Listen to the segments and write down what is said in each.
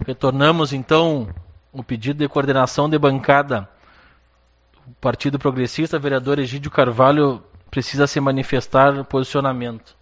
Retornamos, então, o pedido de coordenação de bancada. O Partido Progressista, vereador Egídio Carvalho, precisa se manifestar no posicionamento.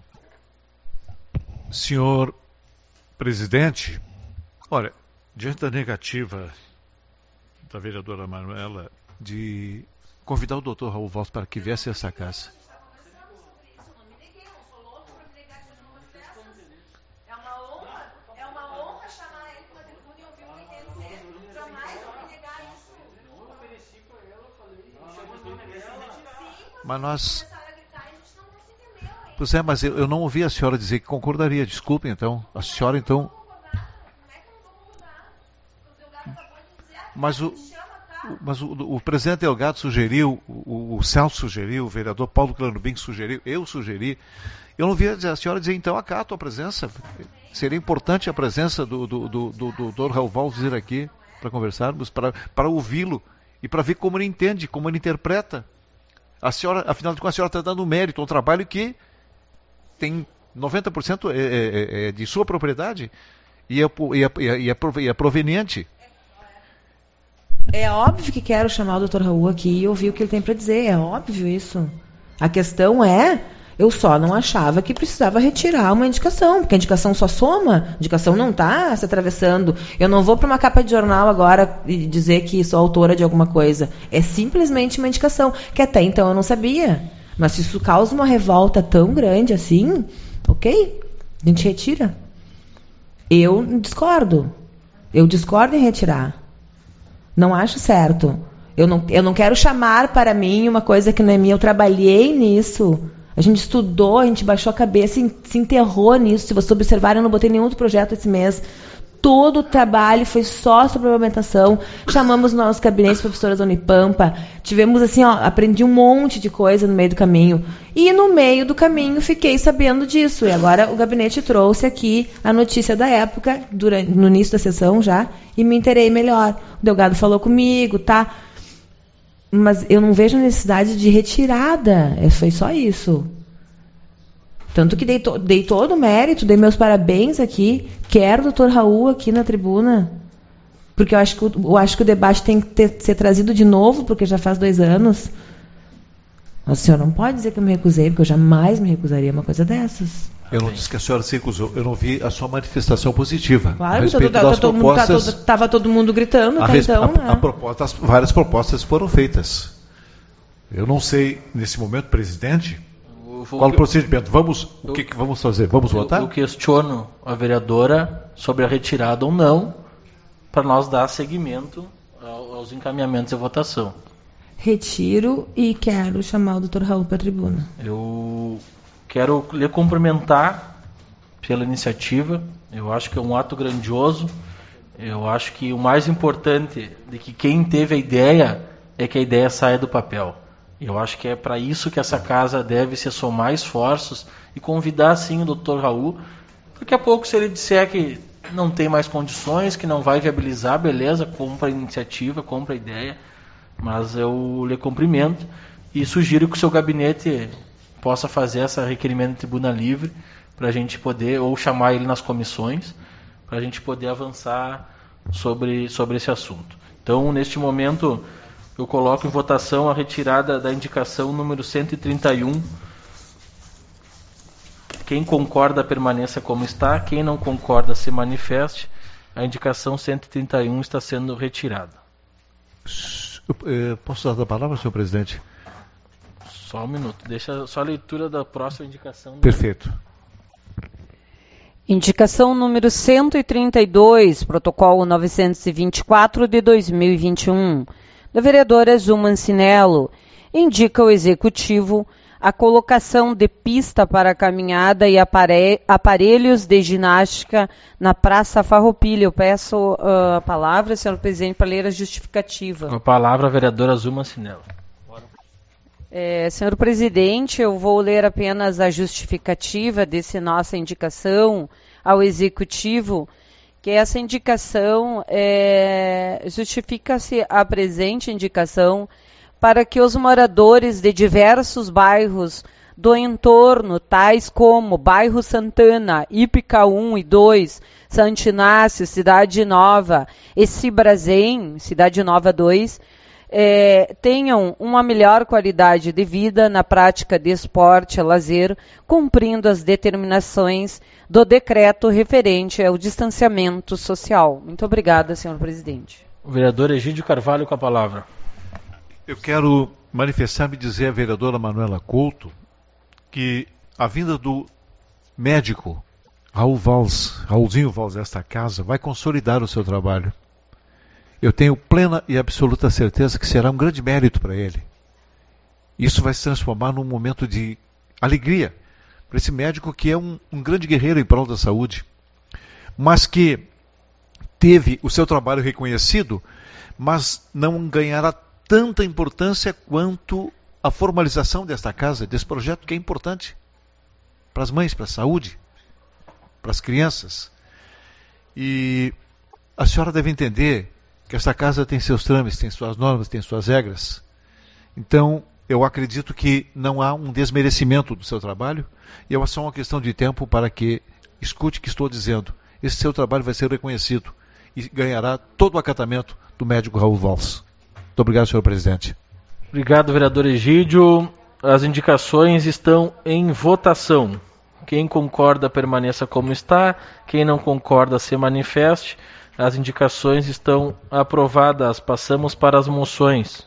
Senhor presidente, olha, diante da negativa da vereadora Manuela de convidar o doutor Raul Walter para que viesse a essa casa. Mas nós... Pois é, mas eu não ouvi a senhora dizer que concordaria. Desculpe, então. A senhora, então... Mas o presidente Delgado sugeriu, o Celso sugeriu, o vereador Paulo Clanubim sugeriu, eu sugeri. Eu não vi a senhora dizer, então, acato a presença. Seria importante a presença do Dr. Raul Walter vir aqui para conversarmos, para ouvi-lo e para ver como ele entende, como ele interpreta. A senhora, afinal de contas, a senhora está dando mérito a um trabalho que tem 90% de sua propriedade e é proveniente. É óbvio que quero chamar o Dr. Raul aqui e ouvir o que ele tem para dizer. É óbvio isso. A questão é, eu só não achava que precisava retirar uma indicação, porque a indicação só soma, a indicação não está se atravessando. Eu não vou para uma capa de jornal agora e dizer que sou autora de alguma coisa. É simplesmente uma indicação, que até então eu não sabia. Mas se isso causa uma revolta tão grande assim, ok, a gente retira. Eu discordo. Eu discordo em retirar. Não acho certo. Eu não quero chamar para mim uma coisa que não é minha. Eu trabalhei nisso. A gente estudou, a gente baixou a cabeça e se enterrou nisso. Se vocês observarem, eu não botei nenhum outro projeto esse mês. Todo o trabalho foi só sobre a implementação. Chamamos nossos gabinetes, professoras da Unipampa. Tivemos assim, aprendi um monte de coisa no meio do caminho. E no meio do caminho fiquei sabendo disso. E agora o gabinete trouxe aqui a notícia da época, no início da sessão já, e me inteirei melhor. O Delgado falou comigo, tá? Mas eu não vejo a necessidade de retirada. Foi só isso. Tanto que dei todo o mérito, dei meus parabéns aqui. Quero o Dr. Raul aqui na tribuna. Porque eu acho que o debate tem que ser trazido de novo, porque já faz 2 anos. Mas o senhor não pode dizer que eu me recusei, porque eu jamais me recusaria a uma coisa dessas. Eu não disse que a senhora se recusou. Eu não vi a sua manifestação positiva. Claro, a respeito das propostas... Estava todo mundo gritando até então. Várias propostas foram feitas. Eu não sei, nesse momento, presidente... Qual o procedimento? O que vamos fazer? Vamos votar? Eu questiono a vereadora sobre a retirada ou não, para nós dar seguimento aos encaminhamentos de votação. Retiro e quero chamar o Dr. Raul para a tribuna. Eu quero lhe cumprimentar pela iniciativa. Eu acho que é um ato grandioso. Eu acho que o mais importante de que quem teve a ideia é que a ideia saia do papel. Eu acho que é para isso que essa casa deve se somar esforços e convidar, sim, o Dr. Raul. Daqui a pouco, se ele disser que não tem mais condições, que não vai viabilizar, beleza, compra a iniciativa, compra a ideia, mas eu lhe cumprimento e sugiro que o seu gabinete possa fazer esse requerimento de tribuna livre para a gente poder, ou chamar ele nas comissões, para a gente poder avançar sobre esse assunto. Então, neste momento... eu coloco em votação a retirada da indicação número 131. Quem concorda, permaneça como está. Quem não concorda, se manifeste. A indicação 131 está sendo retirada. Posso dar a palavra, senhor presidente? Só um minuto. Deixa só a leitura da próxima indicação. Perfeito. Indicação número 132, protocolo 924 de 2021. Da vereadora Zu Mancinello, indica o Executivo a colocação de pista para caminhada e aparelhos de ginástica na Praça Farroupilha. Eu peço a palavra, senhor presidente, para ler a justificativa. Com a palavra, a vereadora Zu Mancinello. Senhor presidente, eu vou ler apenas a justificativa dessa nossa indicação ao Executivo, que essa indicação justifica-se a presente indicação para que os moradores de diversos bairros do entorno, tais como Bairro Santana, Ípica 1 e 2, Santo Inácio, Cidade Nova e Cibrazen, Cidade Nova 2, tenham uma melhor qualidade de vida na prática de esporte e lazer, cumprindo as determinações do decreto referente ao distanciamento social. Muito obrigada, senhor presidente. O vereador Egídio Carvalho com a palavra. Eu quero manifestar-me e dizer à vereadora Manuela Couto que a vinda do médico Raulzinho Valls desta casa vai consolidar o seu trabalho. Eu tenho plena e absoluta certeza que será um grande mérito para ele. Isso vai se transformar num momento de alegria para esse médico que é um grande guerreiro em prol da saúde, mas que teve o seu trabalho reconhecido, mas não ganhará tanta importância quanto a formalização desta casa, desse projeto que é importante para as mães, para a saúde, para as crianças. E a senhora deve entender que esta casa tem seus trâmites, tem suas normas, tem suas regras. Então, eu acredito que não há um desmerecimento do seu trabalho, e é só uma questão de tempo para que escute o que estou dizendo. Esse seu trabalho vai ser reconhecido e ganhará todo o acatamento do médico Raul Valls. Muito obrigado, senhor presidente. Obrigado, vereador Egídio. As indicações estão em votação. Quem concorda, permaneça como está. Quem não concorda, se manifeste. As indicações estão aprovadas. Passamos para as moções.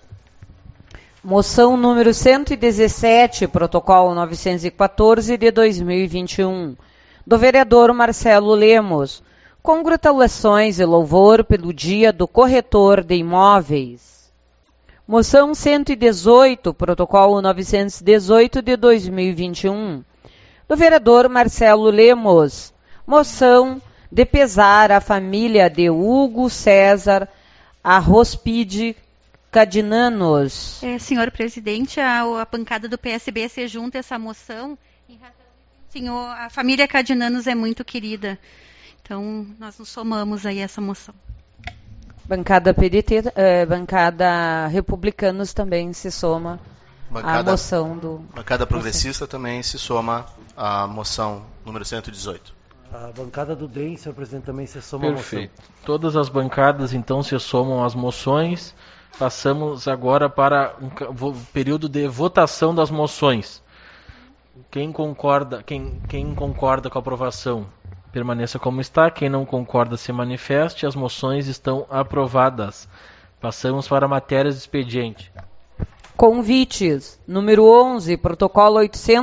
Moção número 117, protocolo 914 de 2021, do vereador Marcelo Lemos. Congratulações e louvor pelo Dia do Corretor de Imóveis. Moção 118, protocolo 918 de 2021, do vereador Marcelo Lemos. Moção de pesar à família de Hugo César Arrospide Cadinanos. Senhor presidente, a bancada do PSB se junta a essa moção. Senhor, a família Cadinanos é muito querida. Então, nós nos somamos aí a essa moção. Bancada PDT, bancada Republicanos também se soma à moção do... Bancada Progressista também se soma à moção número 118. A bancada do DEM, senhor presidente, também se soma à moção. Perfeito. Todas as bancadas, então, se somam às moções. Passamos agora para um período de votação das moções. Quem concorda com a aprovação, permaneça como está. Quem não concorda, se manifeste. As moções estão aprovadas. Passamos para matérias de expediente. Convites. Número 11, protocolo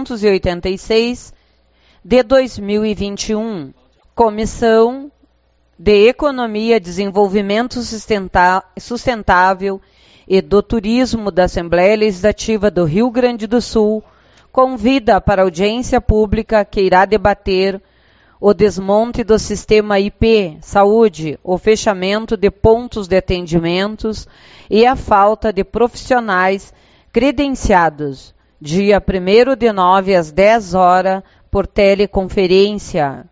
886 de 2021. Comissão de Economia, Desenvolvimento Sustentável e do Turismo da Assembleia Legislativa do Rio Grande do Sul convida para audiência pública que irá debater o desmonte do sistema IP Saúde, o fechamento de pontos de atendimentos e a falta de profissionais credenciados, dia 1º de 9 às 10 horas, por teleconferência.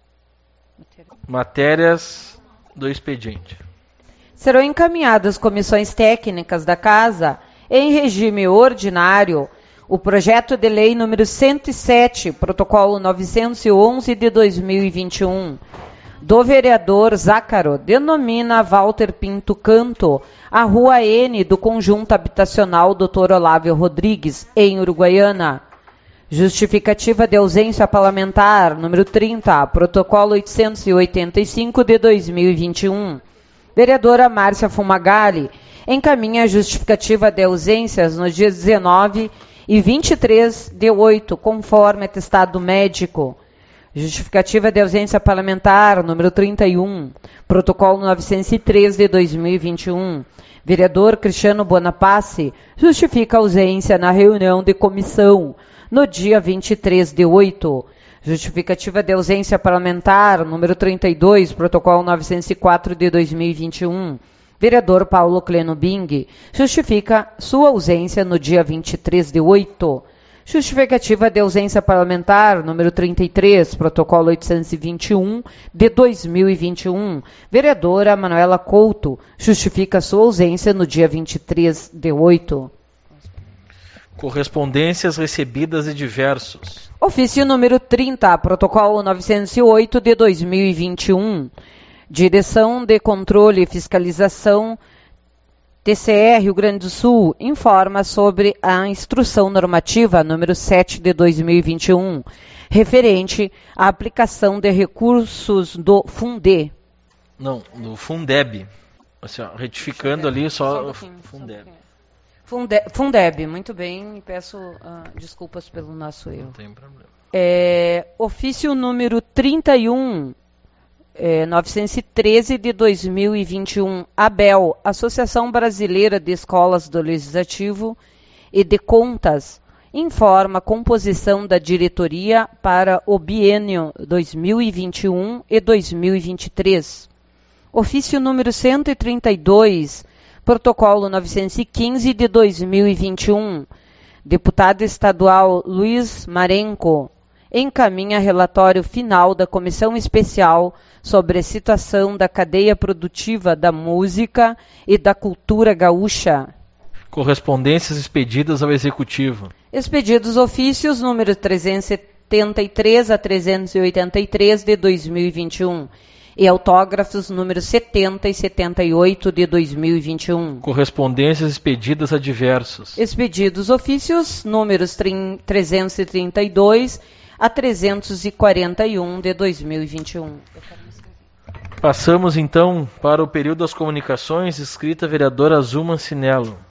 Matérias do expediente. Serão encaminhadas comissões técnicas da Casa, em regime ordinário, o projeto de lei número 107, protocolo 911 de 2021, do vereador Zácaro, denomina Walter Pinto Canto a Rua N do Conjunto Habitacional Dr. Olávio Rodrigues, em Uruguaiana. Justificativa de ausência parlamentar, número 30, protocolo 885 de 2021. Vereadora Márcia Fumagalli encaminha a justificativa de ausências nos dias 19 e 23 de 8, conforme atestado médico. Justificativa de ausência parlamentar, número 31, protocolo 903 de 2021. Vereador Cristiano Bonapace justifica a ausência na reunião de comissão, no dia 23 de 8. Justificativa de ausência parlamentar, número 32, protocolo 904 de 2021. Vereador Paulo Cleno Bing justifica sua ausência no dia 23 de 8. Justificativa de ausência parlamentar, número 33, protocolo 821 de 2021. Vereadora Manuela Couto justifica sua ausência no dia 23 de 8. Correspondências recebidas de diversos. Ofício número 30, protocolo 908 de 2021. Direção de Controle e Fiscalização, TCE Rio Grande do Sul, informa sobre a Instrução Normativa número 7 de 2021, referente à aplicação de recursos do Fundeb. Não, do Fundeb. Assim, ó, retificando ali só Fundeb. Fundeb, muito bem, peço desculpas pelo nosso erro. Não tem problema. Ofício número 31, 913 de 2021, ABEL, Associação Brasileira de Escolas do Legislativo e de Contas, informa a composição da diretoria para o biênio 2021 e 2023. Ofício número 132, protocolo 915 de 2021, deputado estadual Luiz Marenco encaminha relatório final da Comissão Especial sobre a situação da cadeia produtiva da música e da cultura gaúcha. Correspondências expedidas ao Executivo. Expedidos ofícios número 373 a 383 de 2021 e autógrafos número 70 e 78 de 2021. Correspondências expedidas a diversos. Expedidos ofícios números 332 a 341 de 2021. Passamos então para o período das comunicações, escrita a vereadora Azul Mancinello.